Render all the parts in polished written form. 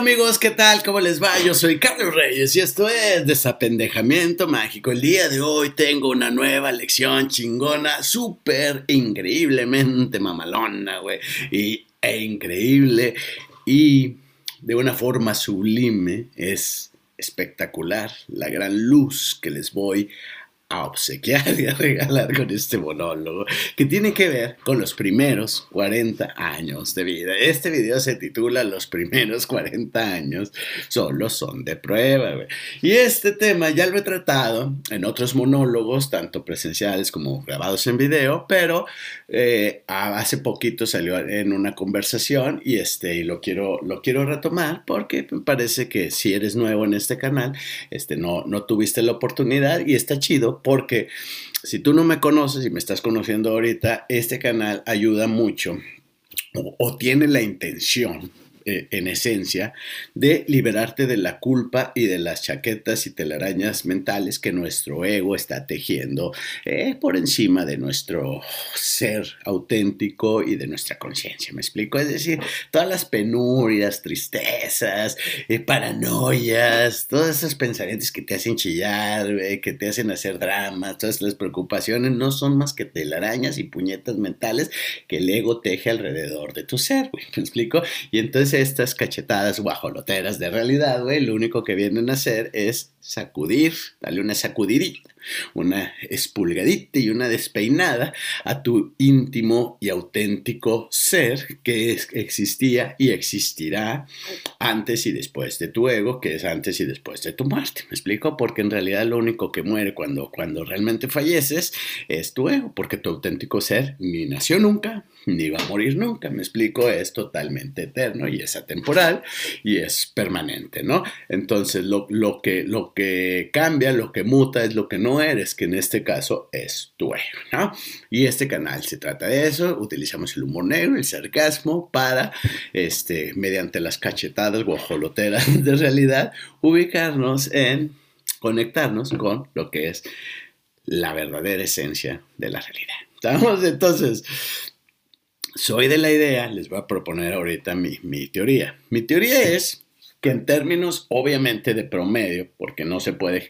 amigos, ¿qué tal? ¿Cómo les va? Yo soy Carlos Reyes y esto es Desapendejamiento Mágico. El día de hoy tengo una nueva lección chingona, súper increíblemente mamalona, güey, e increíble y de una forma sublime. Es espectacular la gran luz que les voy a obsequiar y a regalar con este monólogo que tiene que ver con los primeros 40 años de vida. Este video se titula Los primeros 40 años solo son de prueba, güey. Y este tema ya lo he tratado en otros monólogos, tanto presenciales como grabados en video, pero hace poquito salió en una conversación y lo quiero retomar porque me parece que si eres nuevo en este canal, no tuviste la oportunidad y está chido porque si tú no me conoces y me estás conociendo ahorita, este canal ayuda mucho o tiene la intención, en esencia, de liberarte de la culpa y de las chaquetas y telarañas mentales que nuestro ego está tejiendo por encima de nuestro ser auténtico y de nuestra conciencia. ¿Me explico? Es decir, todas las penurias, tristezas, paranoias, todos esos pensamientos que te hacen chillar, que te hacen hacer dramas, todas las preocupaciones no son más que telarañas y puñetas mentales que el ego teje alrededor de tu ser, güey. ¿Me explico? Y entonces estas cachetadas guajoloteras de realidad, güey, lo único que vienen a hacer es sacudir, darle una sacudidita, una espulgadita y una despeinada a tu íntimo y auténtico ser que existía y existirá antes y después de tu ego, que es antes y después de tu muerte. ¿Me explico? Porque en realidad lo único que muere cuando realmente falleces es tu ego, porque tu auténtico ser ni nació nunca, ni va a morir nunca. ¿Me explico? Es totalmente eterno y es atemporal y es permanente, ¿no? Entonces lo que cambia, lo que muta es lo que no eres, que en este caso es tu ego, ¿no? Y este canal se trata de eso. Utilizamos el humor negro, el sarcasmo para, mediante las cachetadas guajoloteras de realidad, conectarnos con lo que es la verdadera esencia de la realidad. ¿Estamos? Entonces, soy de la idea, les voy a proponer ahorita mi teoría. Mi teoría es que en términos obviamente de promedio, porque no se puede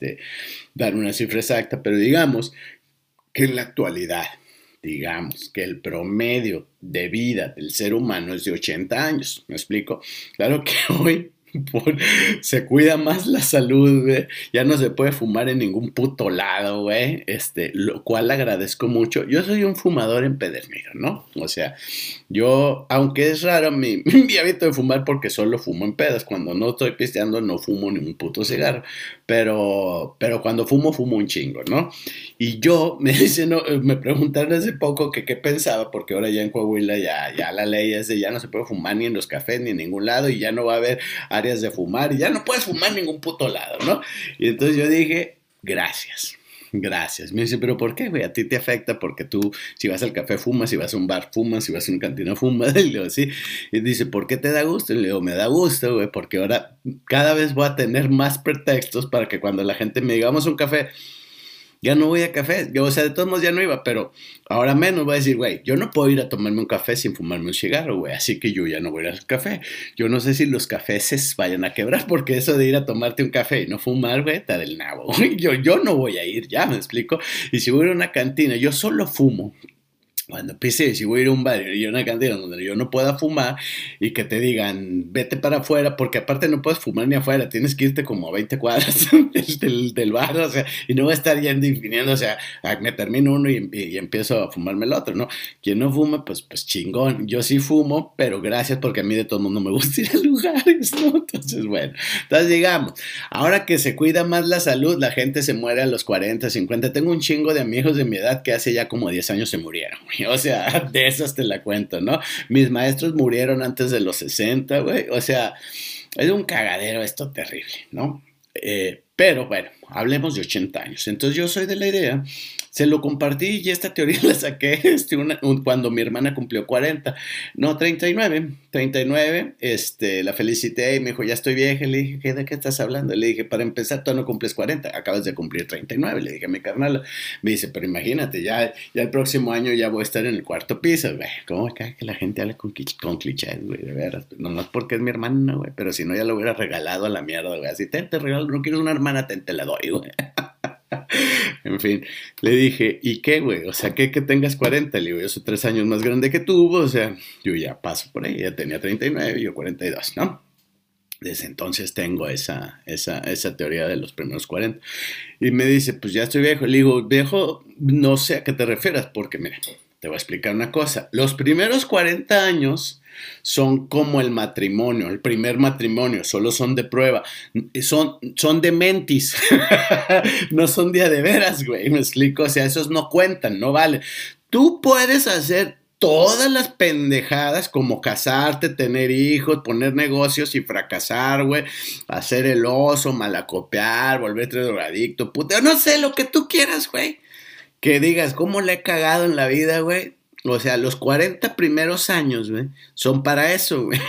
dar una cifra exacta, pero digamos que en la actualidad, digamos que el promedio de vida del ser humano es de 80 años. ¿Me explico? Claro que hoy se cuida más la salud, güey. Ya no se puede fumar en ningún puto lado, güey. Lo cual agradezco mucho. Yo soy un fumador empedernido, ¿no? O sea, yo, aunque es raro mi hábito de fumar porque solo fumo en pedas. Cuando no estoy pisteando no fumo ni un puto cigarro. Pero cuando fumo un chingo, ¿no? Y yo, me preguntaron hace poco que qué pensaba, porque ahora ya en Coahuila ya la ley es de ya no se puede fumar ni en los cafés ni en ningún lado y ya no va a haber áreas de fumar y ya no puedes fumar en ningún puto lado, ¿no? Y entonces yo dije, gracias. Me dice, ¿pero por qué, güey? A ti te afecta porque tú, si vas al café fumas, si vas a un bar fumas, si vas a una cantina fumas. Y le digo, sí. Y dice, ¿por qué te da gusto? Y le digo, me da gusto, güey, porque ahora cada vez voy a tener más pretextos para que cuando la gente me diga, vamos a un café, ya no voy a café. Yo, o sea, de todos modos ya no iba, pero ahora menos voy a decir, güey, yo no puedo ir a tomarme un café sin fumarme un cigarro, güey, así que yo ya no voy a ir al café. Yo no sé si los cafés se vayan a quebrar, porque eso de ir a tomarte un café y no fumar, güey, está del nabo. Yo no voy a ir, ya, ¿me explico? Y si voy a ir a una cantina, yo solo fumo cuando empiece, si voy a ir a un bar y a una cantina donde yo no pueda fumar y que te digan, vete para afuera, porque aparte no puedes fumar ni afuera, tienes que irte como a 20 cuadras del bar, o sea, y no voy a estar yendo y viniendo, o sea, me termino uno y empiezo a fumarme el otro, ¿no? Quien no fuma, pues chingón. Yo sí fumo, pero gracias porque a mí de todo mundo me gusta ir a lugares, ¿no? Entonces, bueno, digamos, ahora que se cuida más la salud, la gente se muere a los 40, 50. Tengo un chingo de amigos de mi edad que hace ya como 10 años se murieron, güey. O sea, de esas te la cuento, ¿no? Mis maestros murieron antes de los 60, güey. O sea, es un cagadero esto terrible, ¿no? Pero bueno, hablemos de 80 años. Entonces yo soy de la idea, se lo compartí y esta teoría la saqué cuando mi hermana cumplió 40, no, 39, la felicité y me dijo, ya estoy vieja, le dije, ¿de qué estás hablando? Le dije, para empezar, tú no cumples 40, acabas de cumplir 39, le dije a mi carnal, me dice, pero imagínate, ya el próximo año ya voy a estar en el cuarto piso, güey, ¿cómo cae que la gente habla con clichés, güey, de veras? No es porque es mi hermana, güey, pero si no ya lo hubiera regalado a la mierda, güey, así, te regalo, no quieres una hermana, te la doy, güey. En fin, le dije, ¿y qué, güey? O sea, ¿qué que tengas 40? Le digo, yo soy 3 años más grande que tú, o sea, yo ya paso por ahí, ya tenía 39, yo 42, ¿no? Desde entonces tengo esa teoría de los primeros 40. Y me dice, pues ya estoy viejo. Le digo, viejo, no sé a qué te refieras, porque mira, te voy a explicar una cosa. Los primeros 40 años son como el matrimonio, el primer matrimonio, solo son de prueba, son de mentis, no son de veras, güey, me explico, o sea, esos no cuentan, no valen. Tú puedes hacer todas las pendejadas como casarte, tener hijos, poner negocios y fracasar, güey, hacer el oso, malacopiar, volverte drogadicto, puta, no sé, lo que tú quieras, güey, que digas, ¿cómo le he cagado en la vida, güey? O sea, los 40 primeros años, güey, son para eso, güey.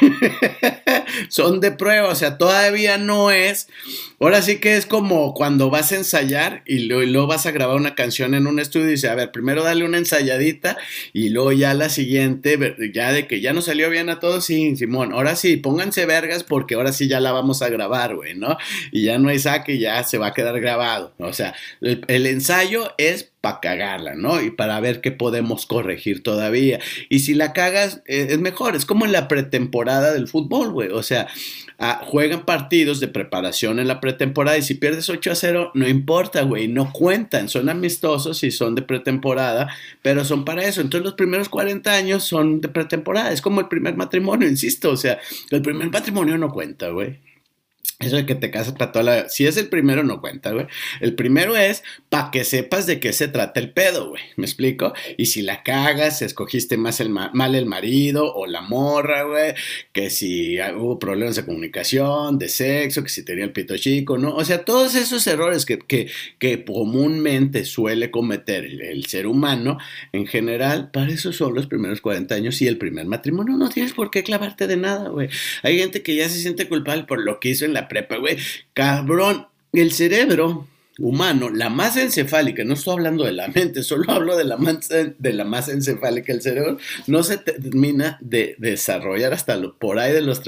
Son de prueba, o sea, todavía no es. Ahora sí que es como cuando vas a ensayar y luego vas a grabar una canción en un estudio y dices, a ver, primero dale una ensayadita y luego ya la siguiente, ya de que ya no salió bien a todos, sí, Simón, ahora sí, pónganse vergas porque ahora sí ya la vamos a grabar, güey, ¿no? Y ya no hay saque y ya se va a quedar grabado. O sea, el ensayo es para cagarla, ¿no? Y para ver qué podemos corregir todavía. Y si la cagas, es mejor. Es como en la pretemporada del fútbol, güey. O sea, juegan partidos de preparación en la pretemporada y si pierdes 8-0, no importa, güey, no cuentan. Son amistosos y son de pretemporada, pero son para eso. Entonces los primeros 40 años son de pretemporada. Es como el primer matrimonio, insisto. O sea, el primer matrimonio no cuenta, güey. Eso de que te casas para toda la... Si es el primero, no cuenta, güey. El primero es para que sepas de qué se trata el pedo, güey. ¿Me explico? Y si la cagas, escogiste mal el marido o la morra, güey. Que si hubo problemas de comunicación, de sexo, que si tenía el pito chico, ¿no? O sea, todos esos errores que comúnmente suele cometer el ser humano, en general, para eso son los primeros 40 años y el primer matrimonio. No tienes por qué clavarte de nada, güey. Hay gente que ya se siente culpable por lo que hizo en la prepa, güey. Cabrón, el cerebro humano, la masa encefálica, no estoy hablando de la mente, solo hablo de la masa encefálica, el cerebro no se termina de desarrollar hasta por ahí de los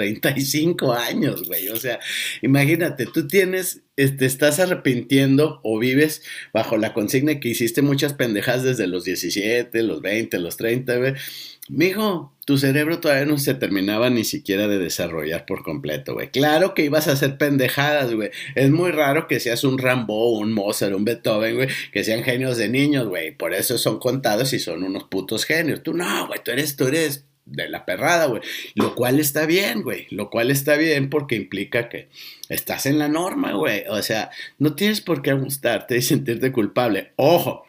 35 años, güey. O sea, imagínate, tú tienes, te estás arrepintiendo o vives bajo la consigna que hiciste muchas pendejadas desde los 17, los 20, los 30, güey. Mijo, tu cerebro todavía no se terminaba ni siquiera de desarrollar por completo, güey. Claro que ibas a hacer pendejadas, güey. Es muy raro que seas un Rambo, un Mozart, un Beethoven, güey, que sean genios de niños, güey. Por eso son contados y son unos putos genios. Tú no, güey, tú eres de la perrada, güey. Lo cual está bien, güey. Lo cual está bien porque implica que estás en la norma, güey. O sea, no tienes por qué gustarte y sentirte culpable. Ojo.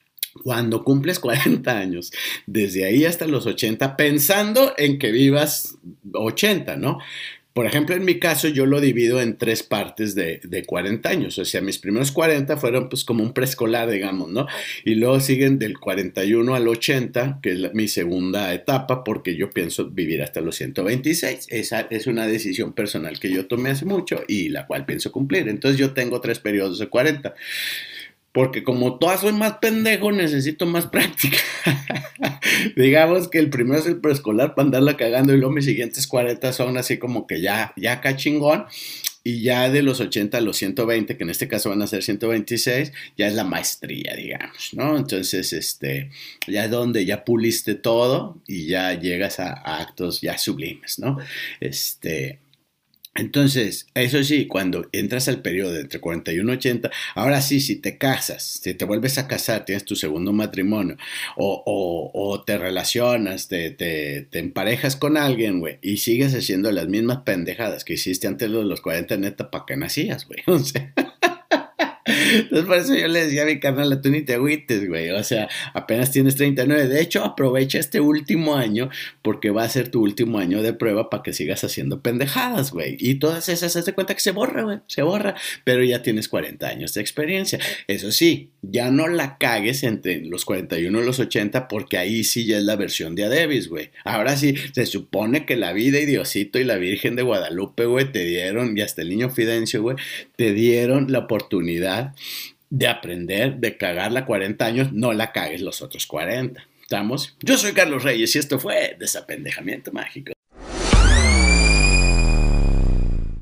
Cuando cumples 40 años, desde ahí hasta los 80, pensando en que vivas 80, ¿no? Por ejemplo, en mi caso, yo lo divido en 3 partes de 40 años. O sea, mis primeros 40 fueron pues como un preescolar, digamos, ¿no? Y luego siguen del 41 al 80, que es mi segunda etapa, porque yo pienso vivir hasta los 126. Esa es una decisión personal que yo tomé hace mucho y la cual pienso cumplir. Entonces yo tengo 3 periodos de 40. Porque como todas soy más pendejo, necesito más práctica. Digamos que el primero es el preescolar para andarla cagando y luego mis siguientes 40 son así como que ya acá chingón. Y ya de los 80 a los 120, que en este caso van a ser 126, ya es la maestría, digamos, ¿no? Entonces, ya es donde ya puliste todo y ya llegas a actos ya sublimes, ¿no? Entonces, eso sí, cuando entras al periodo de entre 41 y 80, ahora sí, si te casas, si te vuelves a casar, tienes tu segundo matrimonio, o te relacionas, te emparejas con alguien, güey, y sigues haciendo las mismas pendejadas que hiciste antes de los 40, neta, ¿para qué nacías, güey? O sea, Entonces, por eso yo le decía a mi carnal, tú ni te agüites, güey. O sea, apenas tienes 39. De hecho, aprovecha este último año porque va a ser tu último año de prueba para que sigas haciendo pendejadas, güey. Y todas esas, haz de cuenta que se borra, güey. Se borra. Pero ya tienes 40 años de experiencia. Eso sí, ya no la cagues entre los 41 y los 80 porque ahí sí ya es la versión de Adebis, güey. Ahora sí, se supone que la vida y Diosito y la Virgen de Guadalupe, güey, te dieron, y hasta el niño Fidencio, güey, te dieron la oportunidad de aprender, de cagarla 40 años, no la cagues los otros 40. ¿Estamos? Yo soy Carlos Reyes y esto fue Desapendejamiento Mágico.